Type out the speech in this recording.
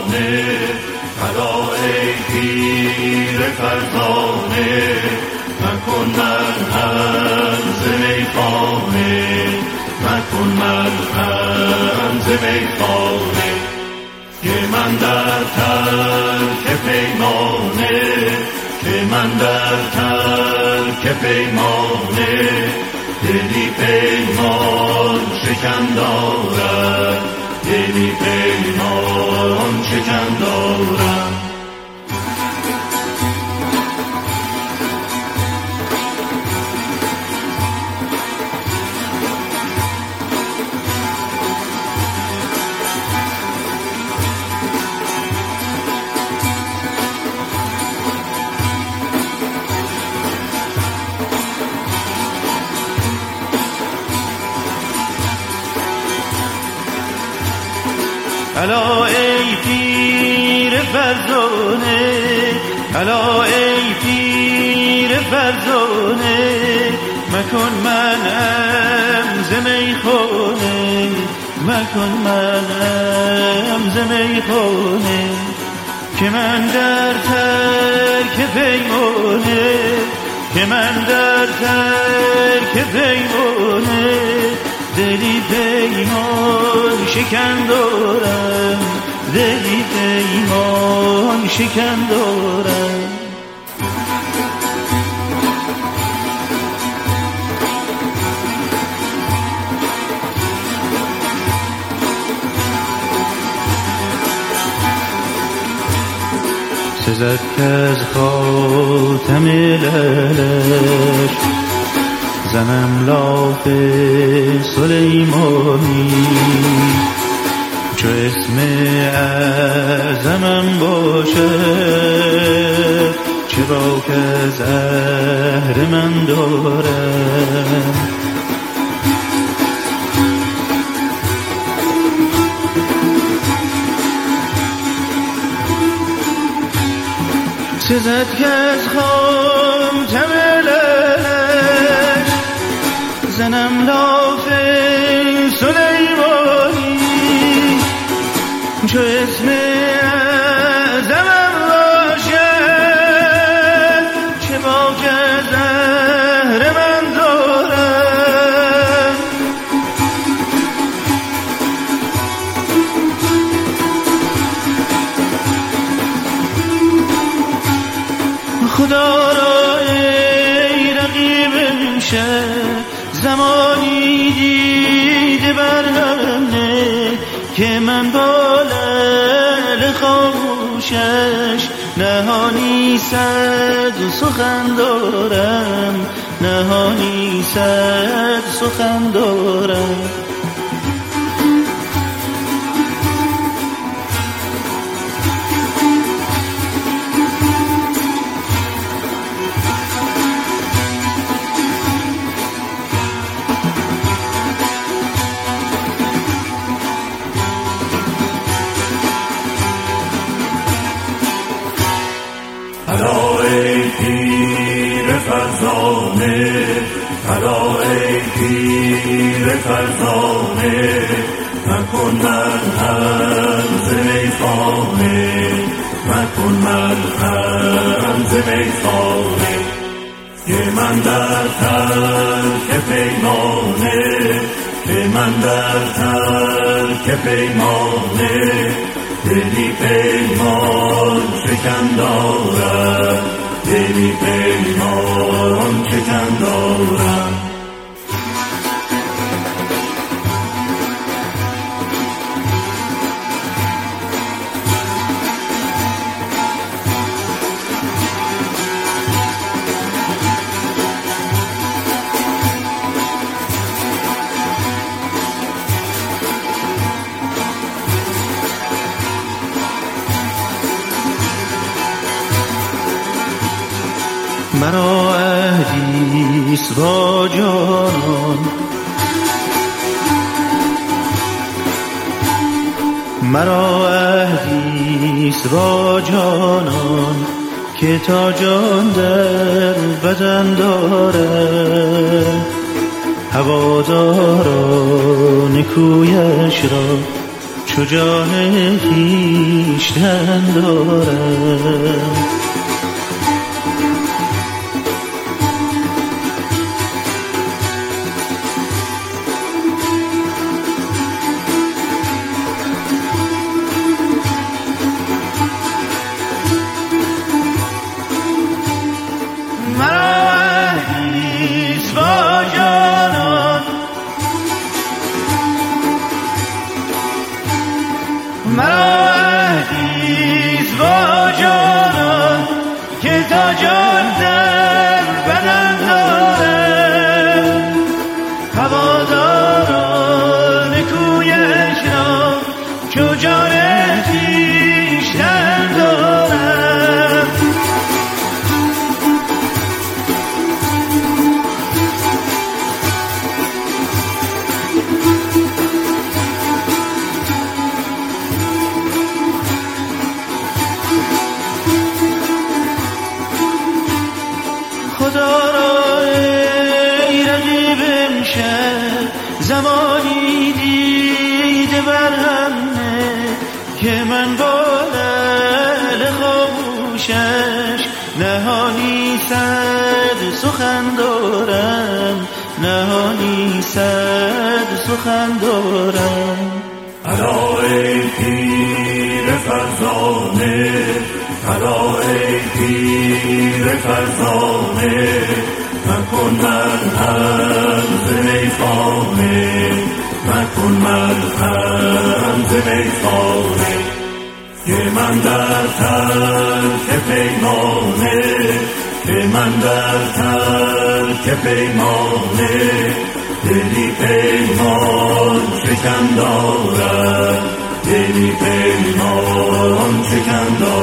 فرزانه فدا ای پیر فرزانه مکن مرهم ز میخانه مکن مرهم ز میخانه که من در ترک پیمانه که من در ترک پیمانه دلی پیمان شکن دارم دلی پیمان شکن دارم الا ای پیر فرزانه الا ای پیر فرزانه مکن منم ز میخانه مکن منم ز میخانه که من در ترک پیمانه که من در ترک پیمانه دلی پیمان شکن دارم دلی پیمان شکن دارم سزد که از خاتم لعلش زنم لاف سلیمانی چو اسم اعظمم باشد چه باک از زهر من دارم سزد که از خاتم لعلش زنم لاف سلیمانی چو اسم اعظمم باشد چه باک از زهر من دارم خدا را ای رقیب امشب زمانی دیده برهم نه که من با لعل خاموشش نهانی صد سخن دارم نهانی صد سخن دارم الا ای پیر فرزانه الا ای پیر فرزانه مکن مرهم ز میخانه مکن مرهم ز میخانه که من در ترک پیمانه که من در ترک پیمانه دلی پیمان شکن دارم دلی پیمان شکن دارم مرا عهدیست با جانان مرا عهدیست با جانان که تا جان در بدن دارد هواداران کویش را چو جان خویشتن دارم. مهدیز با جانان که تا جان در بدن دارم، هواداران کویش را چو جان خویشتن دارم. خدا را ای رقیب امشب زمانی دیده برهم نه که من با لعل خاموشش نهانی صد سخن دارم، نهانی صد سخن دارم. الا ای پیر فرزانه، الا ای پیر فرزانه، مکن مرهم ز میخانه، مکن مرهم ز میخانه، که من در ترک پیمانه، که من در ترک پیمانه، دلی پیمان شکن دارد، دلی پیمان شکن دارد.